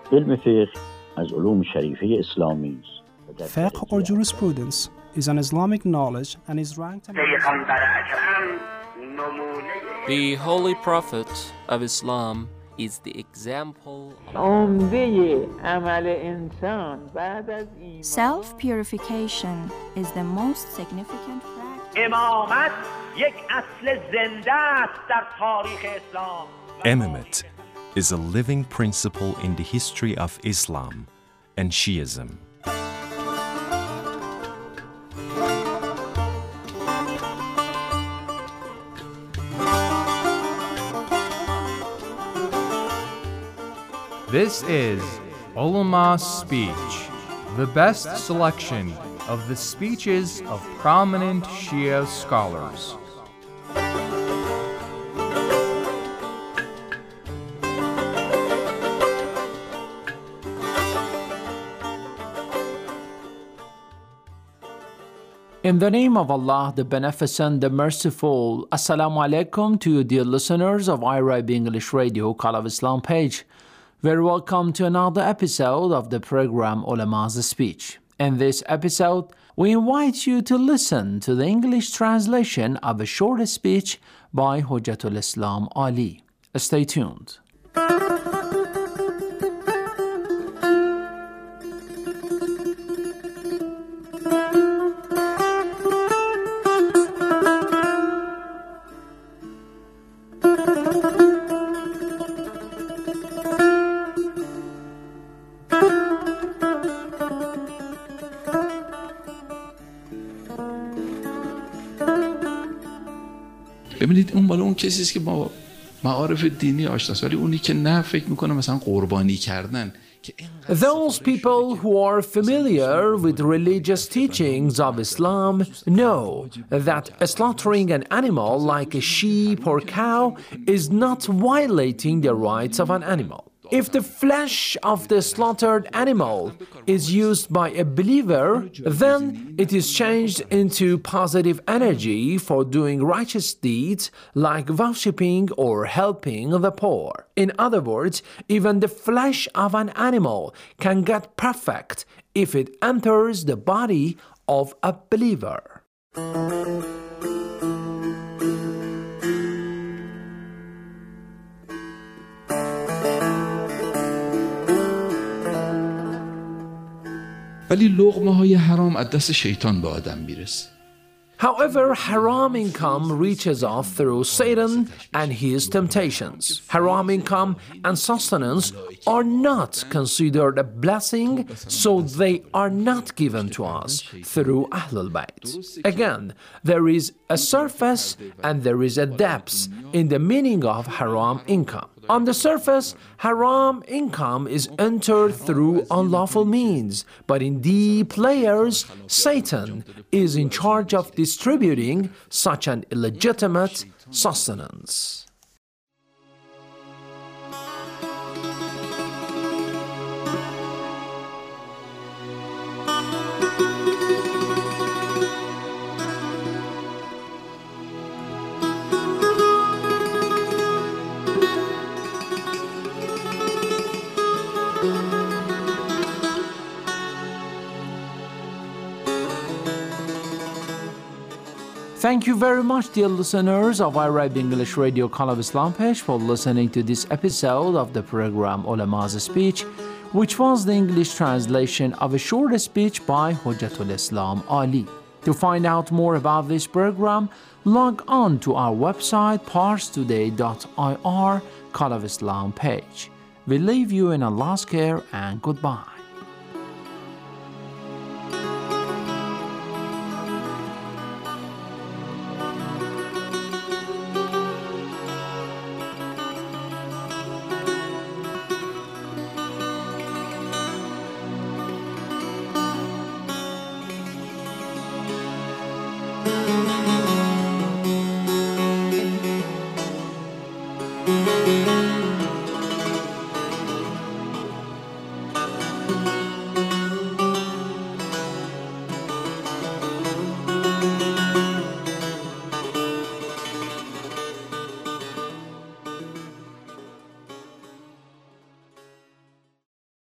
علم فقه از علوم شریفه اسلامی است. Fiqh or jurisprudence is an Islamic knowledge and is ranked The Holy Prophet of Islam is the example. Self-purification is the most significant practice. Imamate is a living principle in the history of Islam and Shiism. This is Ulama Speech, the best selection of the speeches of prominent Shia scholars. In the name of Allah, the Beneficent, the Merciful, Assalamu alaikum to you, dear listeners of IRIB English Radio Call of Islam page. Very welcome to another episode of the program Ulama's Speech. In this episode, we invite you to listen to the English translation of a short speech by Hujjatul Islam Ali. Stay tuned. ببینید اون بالا اون کسی است که با معارف دینی آشناست، ولی اونی که نه فکر میکنه مثلا قربانی کردن. Those people who are familiar with religious teachings of Islam know that slaughtering an animal like a sheep or cow is not violating the rights of an animal. If the flesh of the slaughtered animal is used by a believer, then it is changed into positive energy for doing righteous deeds like worshipping or helping the poor. In other words, even the flesh of an animal can get perfect if it enters the body of a believer. ولی لقمه های حرام از دست شیطان به آدم میرسه. However, haram income reaches us through Satan and his temptations. Haram income and sustenance are not considered a blessing, so they are not given to us through Ahlul Bayt. Again, there is a surface and there is a depth in the meaning of haram income. On the surface, haram income is entered through unlawful means, but in deep layers, Satan is in charge of distributing such an illegitimate sustenance. Thank you very much, dear listeners of IRIB English Radio Call of Islam page, for listening to this episode of the program Ulama's Speech, which was the English translation of a short speech by Hujjatul Islam Ali. To find out more about this program, log on to our website parstoday.ir Call of Islam page. We leave you in Allah's care and goodbye.